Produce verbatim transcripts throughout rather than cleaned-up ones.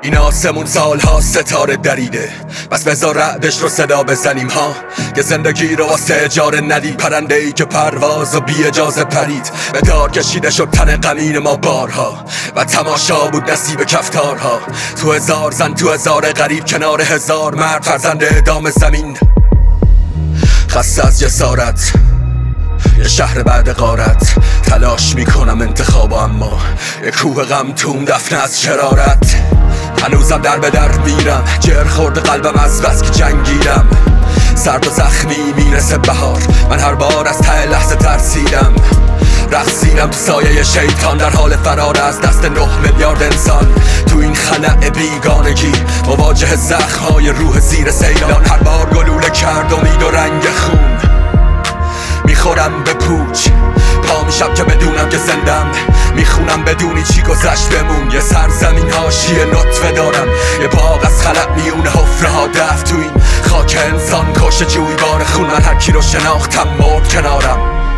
این آسمون سالها ستاره دریده، بس بذار رعدش رو صدا بزنیم ها، که زندگی رو واسه اجاره ندید. پرنده ای که پرواز و بی اجازه پرید، به دار کشیده شد تن غمین ما بارها، و تماشا بود نصیب کفتارها. تو هزار زن تو هزار غریب، کنار هزار مرد فرزند اعدام زمین. خسته از جسارت یه شهر بعد غارت، تلاش میکنم انتخاب، اما یه کوه غم توم دفنه از شرارت. هنوزم در به در میرم، جر خورد قلبم از بس که جنگیدم. سرد و زخمی میرسه بهار، من هر بار از ته لحظه ترسیدم. رقصیدم تو سایه شیطان، در حال فرار از دست نه میلیارد انسان. تو این خلأ بیگانگی مواجه زخم‌های روح زیر سیلان. هر بار گلوله کرد امید و رنگ خون، میخورم به پوچ پا میشم که بدونم که زندم. میخونم بدونی چی گذشت بمون. یه سرزمین حاشیه نطفه دارم، یه باغ از خلق میونه حفره ها دفت. تو این خاک انسان کش جویبار خون، من هر کی رو شناختم مرد کنارم.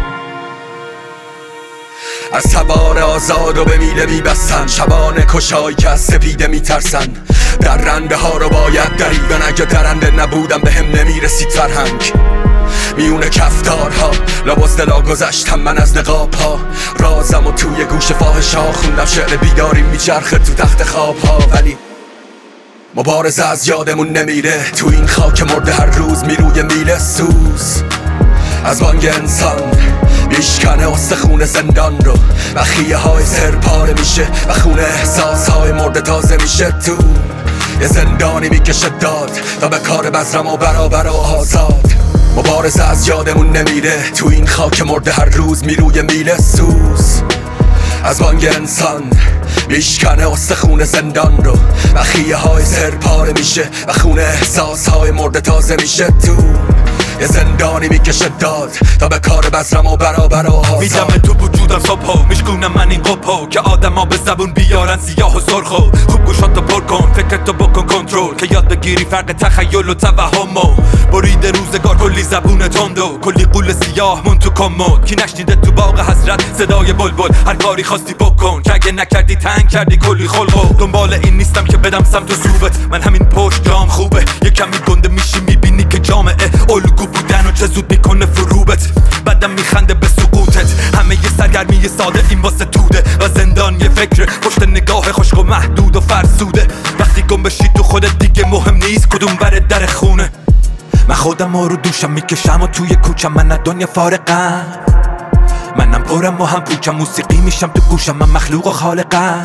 از تبار آزاد و به میله میبستن، شبان کشایی که از سپیده میترسن. در رنده ها رو باید دریدن، اگه درنده نبودم به هم نمیرسید فرهنگ. میونه کفتارها لباس دلا گذشتم من از نقاب ها، رازم و توی گوش فاحش ها خوندم. شعر بیداری میچرخه تو تخت خواب ها، ولی مبارزه از یادمون نمیره. تو این خاک مرده هر روز میروی میله سوز از بانگ انسان میشکنه استخون زندان رو، و خیه های سر پاره میشه و خون احساس های مرده تازه میشه. تو یه زندانی میکشه داد تا به کار بزرم و برابر و آزاد. مبارزه از یادمون نمیره. تو این خاک مرده هر روز میروی میله سوز از بانگ انسان میشکنه استخون زندان رو، و خیه های سر پاره میشه و خون احساس های مرده تازه میشه. تو یه زندانی میکشه داد تا به کار بزرم و برابر و آزاد. میدم تو وجودم صبحو میشکونم من این قپو، که آدم ها به زبون بیارن سیاه و سرخو. خوب گوشاتو پر کن، فکرتو بکن کنترل، که یاد بگیری فرق تخیل و توهمو. برید روزگار کلی زبون تندو، کلی قول سیاه مون تو کمد. کی نشنیده تو باغ حسرت صدای بلبل، هر کاری خواستی بکن، که اگه نکردی تنگ کردی کلی خلقو. دنبال این نیستم که بدم سمت و سوبت، من همین پشت جام خوبه. یه کمی گنده میشی میبینی که جامعه الگو بودن و چه زود میکنه فروبت. بعدم میخنده به سقوطت، همه یه سرگرمی ساده این واسه توده، و زندان یه فکر پشت نگاه خشک و محدود و فرسوده. وقتی گم بشی تو خودت دیگه مهم نیست کدوم بر در خونه. من خودم رو دوشم میکشم و توی کوچم، من از دنیا فارقم. منم پرم و هم پوچم، موسیقی میشم تو گوشم، من مخلوق و خالقم.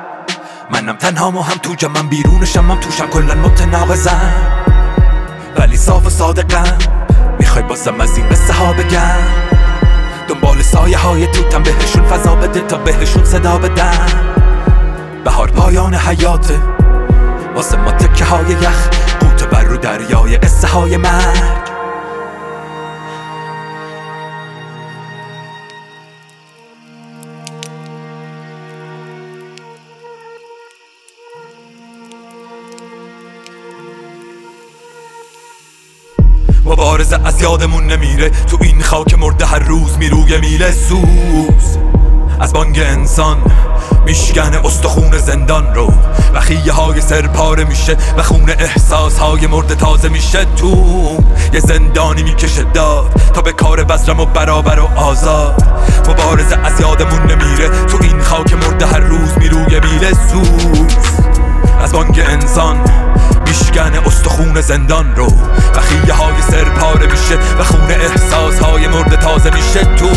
منم تنهام و هم تو جمعم، بیرونشم هم توشم، کلن متناقضم ولی صاف و صادقم. میخوای بازم از این قصه ها بگم، دنبال سایه های توتم، بهشون فضا بده تا بهشون صدا بدم. بهار پایان حیاته واسه ما تکه های یخ، قوت بر رو دریای قصه های مرگ. مبارزه از یادمون نمیره. تو این خاک مرده هر روز میروی میله سوز از بانگ انسان میشکنه استخون زندان رو، و خیه های سر پاره میشه و خون احساس های مرده تازه میشه. تو یه زندانی میکشه داد تا به کار بزرم و برابر و آزاد. مبارزه از یادمون نمیره. تو این خاک مرده هر روز میروی میله سوز از بانگ انسان میشکنه استخون زندان رو، و خیه های سر پاره میشه و خون احساس های مرده تازه میشه. تو